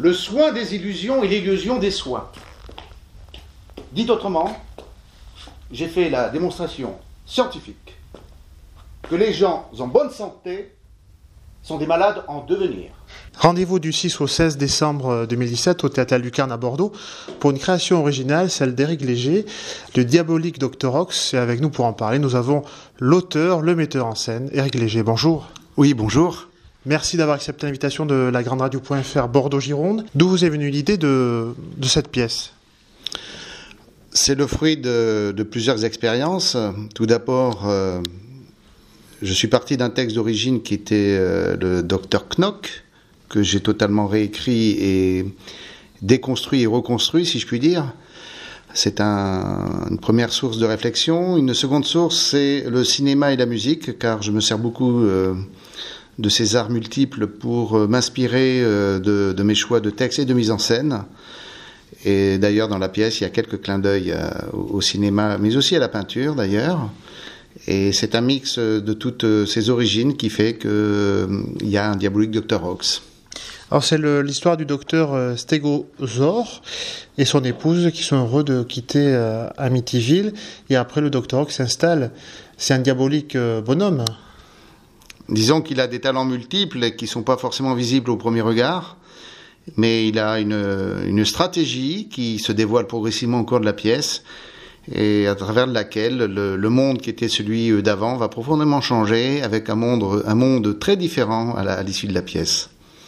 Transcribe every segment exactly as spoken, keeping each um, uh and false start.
le soin des illusions et l'illusion des soins. Dit autrement, j'ai fait la démonstration scientifique que les gens en bonne santé sont des malades en devenir. Rendez-vous du six au seize décembre deux mille dix-sept au Théâtre La Lucarne à Bordeaux pour une création originale, celle d'Éric Léger, le diabolique docteur Ox. Et avec nous pour en parler, nous avons l'auteur, le metteur en scène, Éric Léger. Bonjour. Oui, bonjour. Merci d'avoir accepté l'invitation de la grande radio point f r Bordeaux-Gironde. D'où vous est venue l'idée de, de cette pièce ? C'est le fruit de, de plusieurs expériences. Tout d'abord, euh, je suis parti d'un texte d'origine qui était euh, le docteur Knock, que j'ai totalement réécrit et déconstruit et reconstruit, si je puis dire. C'est un, une première source de réflexion. Une seconde source, c'est le cinéma et la musique, car je me sers beaucoup euh, de ces arts multiples pour euh, m'inspirer euh, de, de mes choix de texte et de mise en scène. Et d'ailleurs, dans la pièce, il y a quelques clins d'œil euh, au cinéma, mais aussi à la peinture, d'ailleurs. Et c'est un mix de toutes ces origines qui fait qu'il euh, y a un diabolique docteur Ox. Alors c'est le, l'histoire du docteur Stégosaure et son épouse qui sont heureux de quitter euh, Amityville. Et après, le docteur Ox s'installe. C'est un diabolique euh, bonhomme. Disons qu'il a des talents multiples qui ne sont pas forcément visibles au premier regard. Mais il a une, une stratégie qui se dévoile progressivement au cours de la pièce et à travers laquelle le, le monde qui était celui d'avant va profondément changer avec un monde, un monde très différent à, la, à l'issue de la pièce.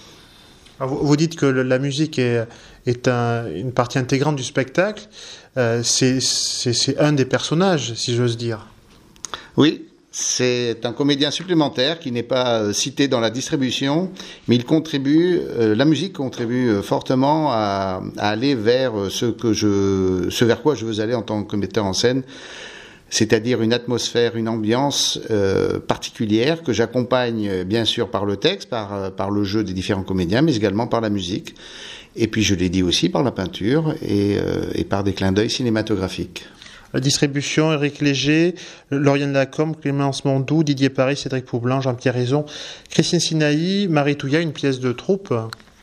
Alors vous, vous dites que le, la musique est, est un, une partie intégrante du spectacle. Euh, c'est, c'est, c'est un des personnages, si j'ose dire. Oui. C'est un comédien supplémentaire qui n'est pas euh, cité dans la distribution, mais il contribue, euh, la musique contribue euh, fortement à, à aller vers euh, ce que je, ce vers quoi je veux aller en tant que metteur en scène, c'est-à-dire une atmosphère, une ambiance euh, particulière que j'accompagne euh, bien sûr par le texte, par, euh, par le jeu des différents comédiens, mais également par la musique. Et puis je l'ai dit aussi par la peinture et, euh, et par des clins d'œil cinématographiques. La distribution, Éric Léger, Lauriane Lacombe, Clémence Mondou, Didier Paris, Cédric Poublan, Jean-Pierre Raison, Christine Sinaï, Marie Touillat, une pièce de troupe.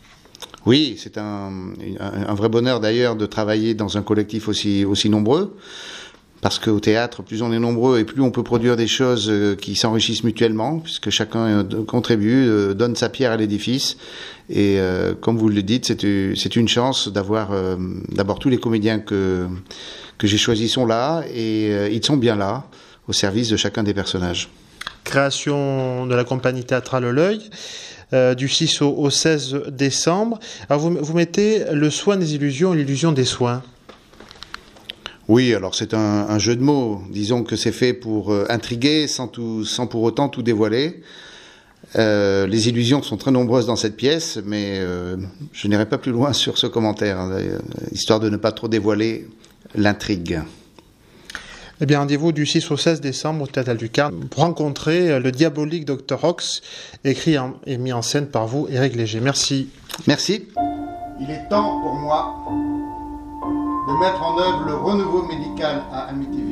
Oui, c'est un, un, un vrai bonheur d'ailleurs de travailler dans un collectif aussi, aussi nombreux. Parce qu'au théâtre, plus on est nombreux et plus on peut produire des choses qui s'enrichissent mutuellement, puisque chacun contribue, donne sa pierre à l'édifice. Et euh, comme vous le dites, c'est, c'est une chance d'avoir euh, d'abord tous les comédiens que, que j'ai choisis sont là, et euh, ils sont bien là, au service de chacun des personnages. Création de la compagnie théâtrale L'Œil, euh, du six au, au seize décembre. Alors vous, vous mettez le soin des illusions et l'illusion des soins. Oui, alors c'est un, un jeu de mots. Disons que c'est fait pour euh, intriguer sans, tout, sans pour autant tout dévoiler. Euh, les illusions sont très nombreuses dans cette pièce, mais euh, je n'irai pas plus loin sur ce commentaire, hein, histoire de ne pas trop dévoiler l'intrigue. Eh bien, rendez-vous du six au seize décembre au Théâtre La Lucarne pour rencontrer le diabolique docteur Ox, écrit en, et mis en scène par vous, Éric Léger. Merci. Merci. Il est temps pour moi de mettre en œuvre le renouveau médical à Amityville.